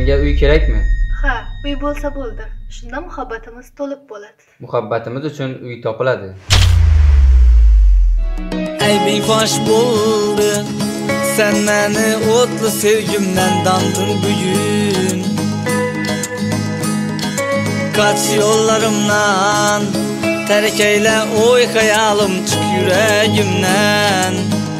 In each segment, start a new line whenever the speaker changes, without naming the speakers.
Senga uy kerakmi?
Ha, uy bo'lsa bo'ldi. Shunda muhabbatimiz to'liq bo'ladi.
Muhabbatimiz uchun uy topiladi.
Aybing fosh bo'ldi. Sen meni o'tli sevgimdan dandın bugün. Kaç yollarımdan terk eyle oy hayalim çık yüreğimden.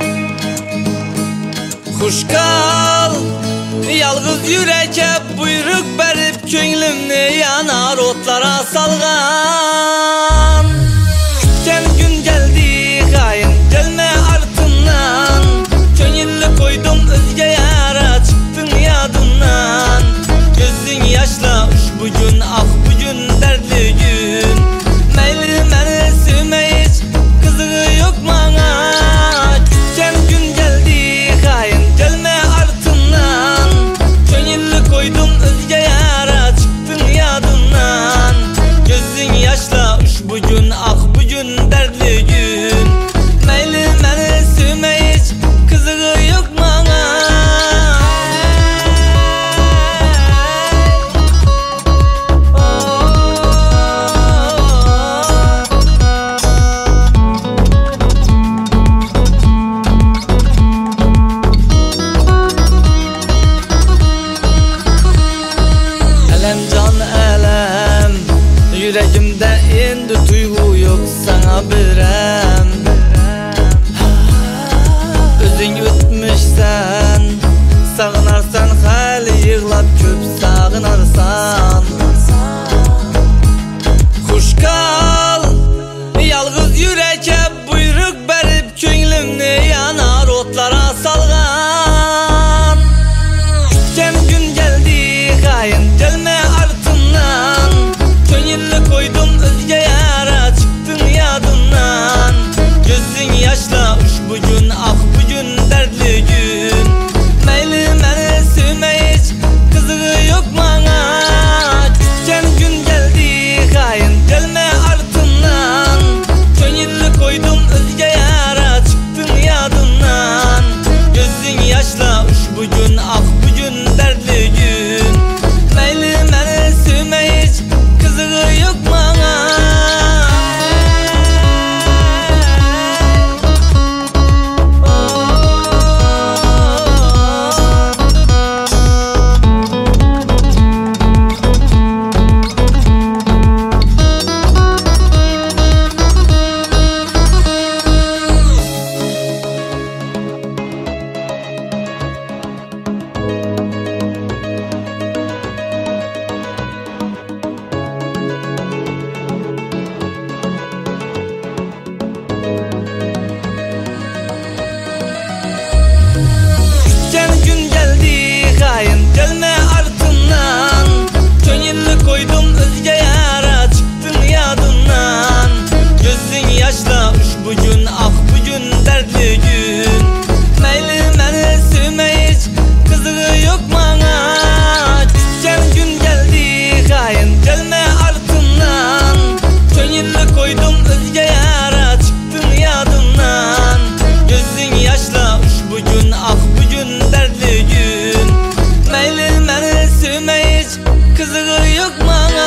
Hoş kal yalğız yüreke buyruk berip könglimni yanar otlara salgan. Kütken gün geldi kayın gelme ardından. Könüllü koydum özge yara çıktın yadımdan. Gözün yaşla uş bugün ah bugün dertli gün. Meyli meni sevme hiç kızığı yok bana. Kütken gün geldi kayın gelme ardından. Könüllü koydum özge yara çıktın yadımdan. Gözün yaşla uş bugün ah bugün dertli gün. Meyli meni sevme hiç kızığı yok bana. Elem can elem yüreğimde indi duygu yok sana birem. Özün ötmüşsen sağınarsan hali yığlap köp sağınarsan. Hoş kal yalğız yüreke buyruk berip könglimni yanar otlara salgan. Kütken gün geldi kayın gelme ardından. Könüllü koydum özge yara çıktın yadımdan. Gözün yaşla uş bugün ah bugün dertli gün. Meyli meni sevme hiç kızığı yok bana. Kütken gün geldi kayın gelme ardından. Könüllü koydum özge yara çıktın yadımdan. Gözün yaşla uş bugün ah bugün dertli gün. Meyli meni sevme hiç kızığı yok bana. Kütken gün geldi kayın gelme ardından. Könüllü koydum özge yara çıktın yadımdan. Gözün yaşla uş bugün ah bugün dertli gün. Meyli meni sevme hiç kızığı yok bana. Kütken gün geldi kayın gelme ardından. Könüllü koydum özge yara çıktın yadımdan. Gözün yaşla uş bugün ah bugün dertli gün. Meyli meni sevme hiç kızığı yok bana.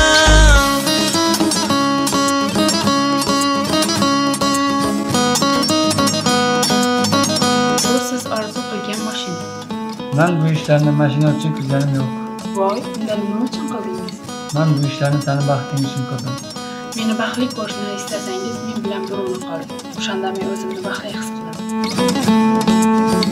Bu siz arzu qilgan mashina.
Men bu ishlarni mashina uchun qilganim yo'q.
Voy, unda nima uchun qildingiz?
Men bu ishlarni seni baxting uchun qildim.
Meni baxtli ko'rishni istasangiz men bilan bir umr qoling. O'shanda men o'zimni baxtli his qilaman.